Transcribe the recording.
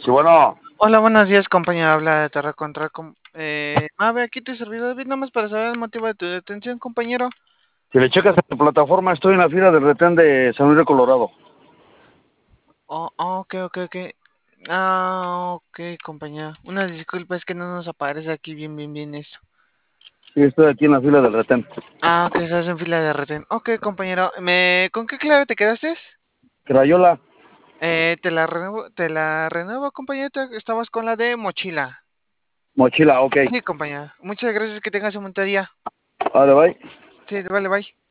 Sí, bueno, Hola, buenos días, compañero. Habla de Terra Contra. Mave, aquí tu servidor David, nomás para saber el motivo de tu detención, compañero. si le checas a la plataforma, estoy en la fila del retén de San Luis de Colorado. Ok, ok, ok. Ok, compañero. Una disculpa, es que no nos aparece aquí bien esto. Sí, estoy aquí en la fila del retén. Ok, estás en fila de retén. Ok, compañero. ¿Con qué clave te quedaste? Crayola, Te la renuevo, compañero. Estabas con la de mochila. mochila, ok. Sí, compañero. Muchas gracias, que tengas un buen día. Vale, bye. Sí, vale, bye.